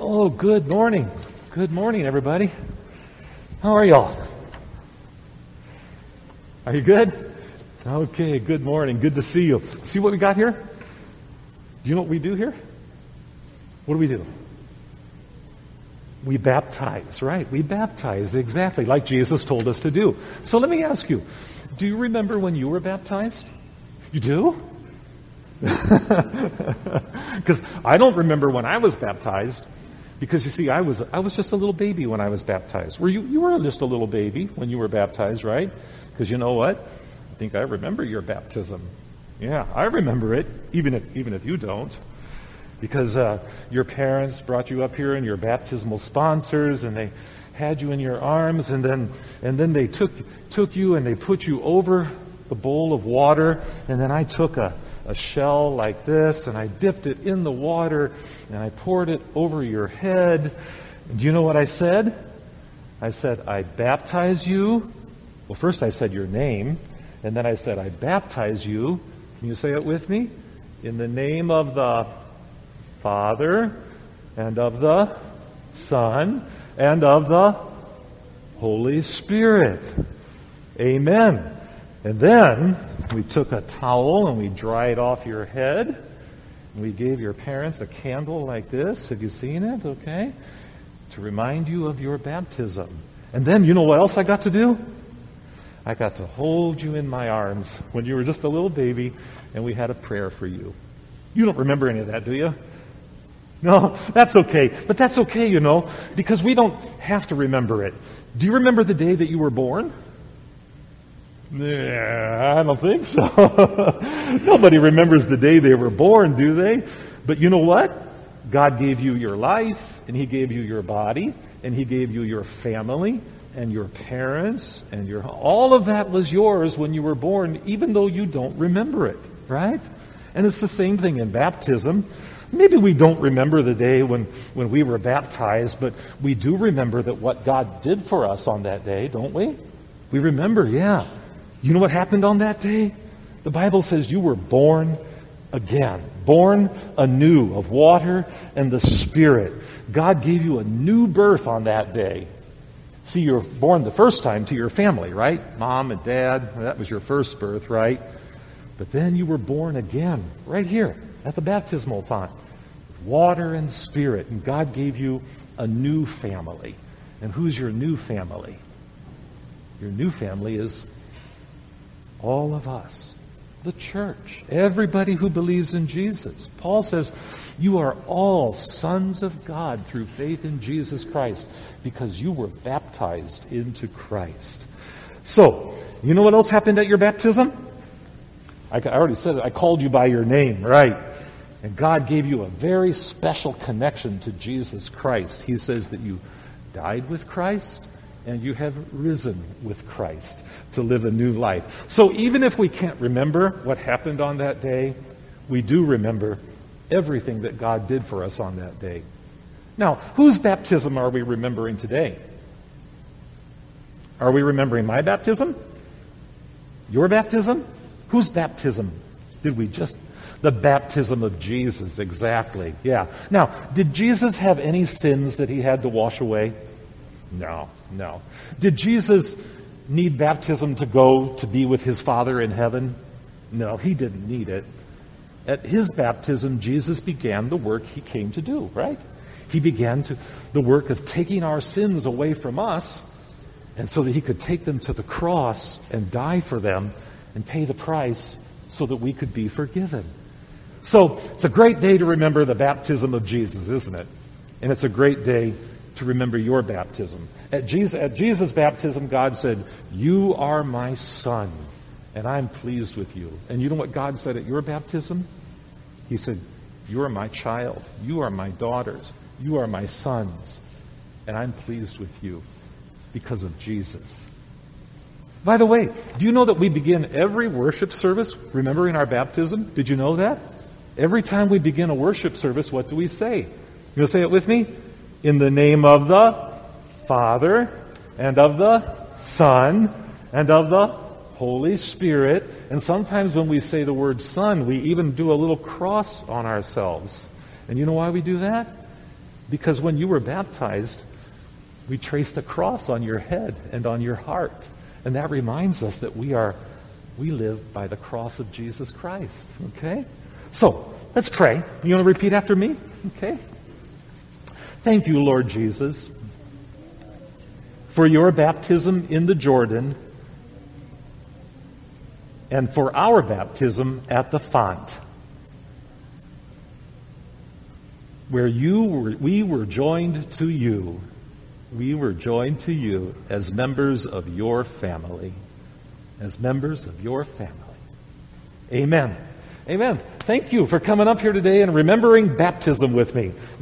Oh, good morning. Good morning, everybody. How are y'all? Are you good? Okay, good morning. Good to see you. See what we got here? Do you know what we do here? What do? We baptize, right? We baptize, exactly, like Jesus told us to do. So let me ask you, do you remember when you were baptized? You do? Because I don't remember when I was baptized. Because you see, I was just a little baby when I was baptized. You were just a little baby when you were baptized, right? Because you know what? I think I remember your baptism. Yeah, I remember it, even if you don't. Because your parents brought you up here and your baptismal sponsors, and they had you in your arms, and then they took you and they put you over the bowl of water, and then I took a shell like this, and I dipped it in the water, and I poured it over your head. And do you know what I said? I said, I baptize you. Well, first I said your name, and then I said, I baptize you. Can you say it with me? In the name of the Father, and of the Son, and of the Holy Spirit. Amen. And then we took a towel and we dried off your head. And we gave your parents a candle like this. Have you seen it? Okay. To remind you of your baptism. And then you know what else I got to do? I got to hold you in my arms when you were just a little baby, and we had a prayer for you. You don't remember any of that, do you? No, that's okay. But that's okay, you know, because we don't have to remember it. Do you remember the day that you were born? Yeah, I don't think so. Nobody remembers the day they were born, do they? But you know what? God gave you your life, and He gave you your body, and He gave you your family, and your parents, and all of that was yours when you were born, even though you don't remember it, right? And it's the same thing in baptism. Maybe we don't remember the day when we were baptized, but we do remember that what God did for us on that day, don't we? We remember, yeah. You know what happened on that day? The Bible says you were born again, born anew of water and the Spirit. God gave you a new birth on that day. See, you were born the first time to your family, right? Mom and dad, that was your first birth, right? But then you were born again, right here at the baptismal font. Water and Spirit. And God gave you a new family. And who's your new family? Your new family is all of us, the church, everybody who believes in Jesus. Paul says, you are all sons of God through faith in Jesus Christ because you were baptized into Christ. So, you know what else happened at your baptism? I already said it. I called you by your name, right? And God gave you a very special connection to Jesus Christ. He says that you died with Christ and you have risen with Christ to live a new life. So even if we can't remember what happened on that day, we do remember everything that God did for us on that day. Now, whose baptism are we remembering today? Are we remembering my baptism? Your baptism? Whose baptism did we just... The baptism of Jesus, exactly. Yeah. Now, did Jesus have any sins that He had to wash away? No. Did Jesus need baptism to go to be with His Father in heaven? No, He didn't need it. At His baptism, Jesus began the work He came to do, right? He began the work of taking our sins away from us, and so that He could take them to the cross and die for them and pay the price so that we could be forgiven. So, it's a great day to remember the baptism of Jesus, isn't it? And it's a great day to remember your baptism. At Jesus' baptism, God said, you are my son, and I'm pleased with you. And you know what God said at your baptism? He said, you are my child, you are my daughters, you are my sons, and I'm pleased with you because of Jesus. By the way, do you know that we begin every worship service remembering our baptism? Did you know that? Every time we begin a worship service, what do we say? You want to say it with me? In the name of the Father, and of the Son, and of the Holy Spirit. And sometimes when we say the word Son, we even do a little cross on ourselves. And you know why we do that? Because when you were baptized, we traced a cross on your head and on your heart. And that reminds us that we live by the cross of Jesus Christ. Okay? So, let's pray. You want to repeat after me? Okay? Thank you, Lord Jesus, for your baptism in the Jordan and for our baptism at the font, where we were joined to you. We were joined to you as members of your family. As members of your family. Amen. Amen. Thank you for coming up here today and remembering baptism with me.